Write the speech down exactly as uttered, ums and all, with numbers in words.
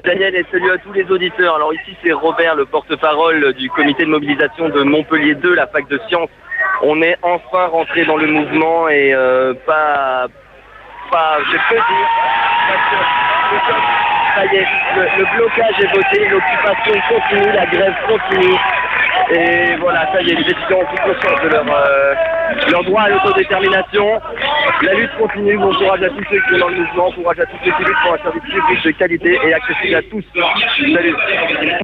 Daniel et salut à tous les auditeurs. Alors ici c'est Robert, le porte-parole du comité de mobilisation de Montpellier deux, la fac de sciences. On est enfin rentré dans le mouvement et euh, pas, pas, je peux dire, parce que ça y est, le, le blocage est voté, l'occupation continue, la grève continue. Et voilà, ça y est, les étudiants ont pris conscience de leur, euh, leur droit à l'autodétermination. La lutte continue, bon courage à tous ceux qui sont dans le mouvement, courage à tous ceux qui luttent pour un service public de qualité et accessible à tous. Salut.